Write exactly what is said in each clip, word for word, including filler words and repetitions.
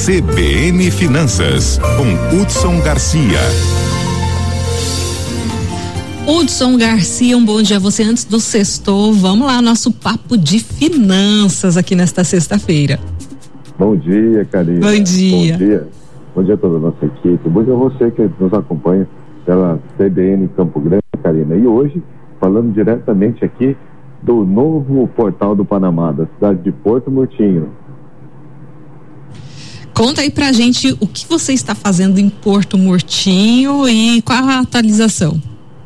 C B N Finanças, com Hudson Garcia. Hudson Garcia, um bom dia a você antes do sextou. Vamos lá, nosso papo de finanças aqui nesta sexta-feira. Bom dia, Karina. Bom dia. Bom dia. Bom dia a toda a nossa equipe. Bom dia a você que nos acompanha pela C B N Campo Grande, Karina. E hoje, falando diretamente aqui do novo portal do Panamá, da cidade de Porto Murtinho. Conta aí pra gente o que você está fazendo em Porto Murtinho e qual a atualização.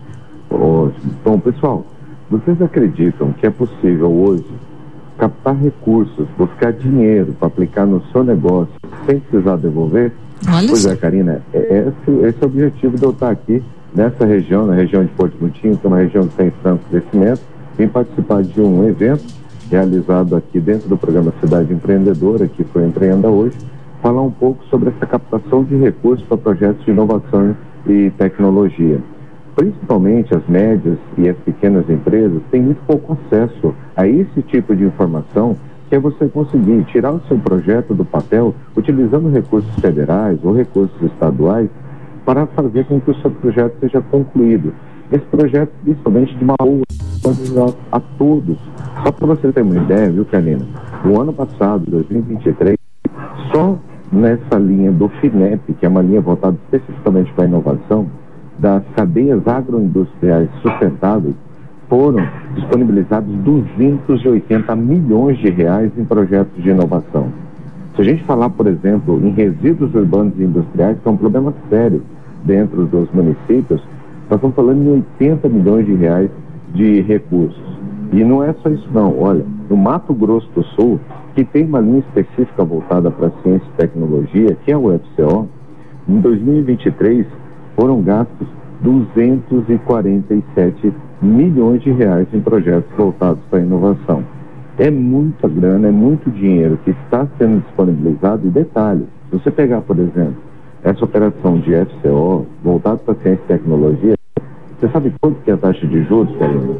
Ótimo. Bom, pessoal, vocês acreditam que é possível hoje captar recursos, buscar dinheiro para aplicar no seu negócio sem precisar devolver? Olha Pois só. é, Karina, esse, esse é o objetivo de eu estar aqui nessa região, na região de Porto Murtinho, que é uma região que tem franco crescimento, vim participar de um evento realizado aqui dentro do programa Cidade Empreendedora, que foi Empreenda Hoje, falar um pouco sobre essa captação de recursos para projetos de inovação e tecnologia. Principalmente as médias e as pequenas empresas têm muito pouco acesso a esse tipo de informação, que é você conseguir tirar o seu projeto do papel utilizando recursos federais ou recursos estaduais para fazer com que o seu projeto seja concluído. Esse projeto, principalmente de uma boa, pode ajudar a todos. Só para você ter uma ideia, viu, Karina? No ano passado, dois mil e vinte e três, só nessa linha do FINEP, que é uma linha voltada especificamente para a inovação, das cadeias agroindustriais sustentáveis, foram disponibilizados duzentos e oitenta milhões de reais em projetos de inovação. Se a gente falar, por exemplo, em resíduos urbanos e industriais, que é um problema sério dentro dos municípios, nós estamos falando em oitenta milhões de reais de recursos. E não é só isso não, olha, no Mato Grosso do Sul, que tem uma linha específica voltada para ciência e tecnologia, que é o F C O, em dois mil e vinte e três foram gastos duzentos e quarenta e sete milhões de reais em projetos voltados para a inovação. É muita grana, é muito dinheiro que está sendo disponibilizado. E detalhe, se você pegar, por exemplo, essa operação de F C O voltada para ciência e tecnologia, você sabe quanto que é a taxa de juros, Karina?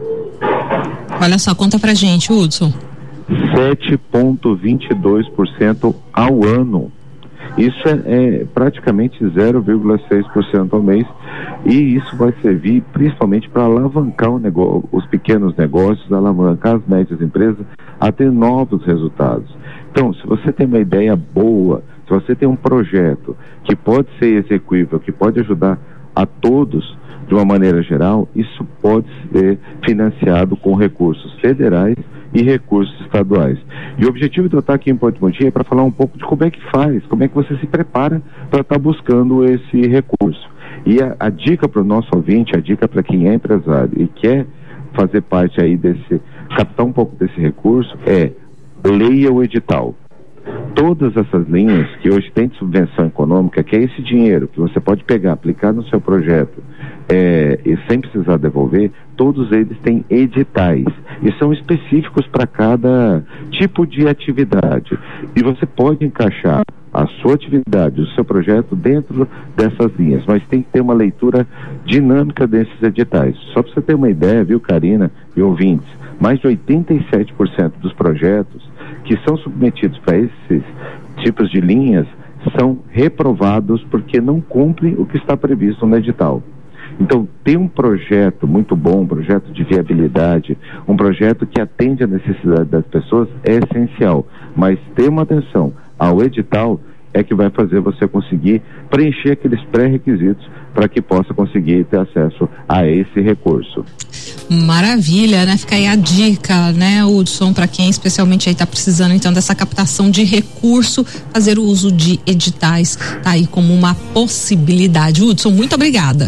Olha só, conta pra gente, Hudson. sete vírgula vinte e dois por cento ao ano. Isso é, é praticamente zero vírgula seis por cento ao mês, e isso vai servir principalmente para alavancar o negócio, os pequenos negócios, alavancar as médias empresas a ter novos resultados. Então, se você tem uma ideia boa, se você tem um projeto que pode ser execuível, que pode ajudar a todos de uma maneira geral, isso pode ser financiado com recursos federais e recursos estaduais. E o objetivo de eu estar aqui em Porto Murtinho é para falar um pouco de como é que faz, como é que você se prepara para estar buscando esse recurso. E a, a dica para o nosso ouvinte, a dica para quem é empresário e quer fazer parte aí desse, captar um pouco desse recurso, é leia o edital. Todas essas linhas que hoje tem de subvenção econômica, que é esse dinheiro que você pode pegar, aplicar no seu projeto é, e sem precisar devolver, todos eles têm editais e são específicos para cada tipo de atividade. E você pode encaixar a sua atividade, o seu projeto dentro dessas linhas, mas tem que ter uma leitura dinâmica desses editais. Só para você ter uma ideia, viu, Karina e ouvintes, mais de oitenta e sete por cento dos projetos que são submetidos para esses tipos de linhas são reprovados porque não cumprem o que está previsto no edital. Então, ter um projeto muito bom, um projeto de viabilidade, um projeto que atende à necessidade das pessoas é essencial, mas ter uma atenção ao edital é que vai fazer você conseguir preencher aqueles pré-requisitos para que possa conseguir ter acesso a esse recurso. Maravilha, né? Fica aí a dica, né, Hudson, para quem especialmente aí tá precisando então dessa captação de recurso, fazer o uso de editais, tá aí como uma possibilidade. Hudson, muito obrigada.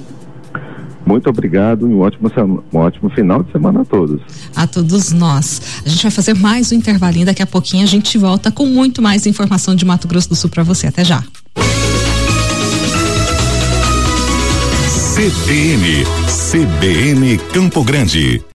Muito obrigado e um ótimo, um ótimo final de semana a todos. A todos nós. A gente vai fazer mais um intervalinho, daqui a pouquinho a gente volta com muito mais informação de Mato Grosso do Sul para você. Até já. C B N, C B N Campo Grande.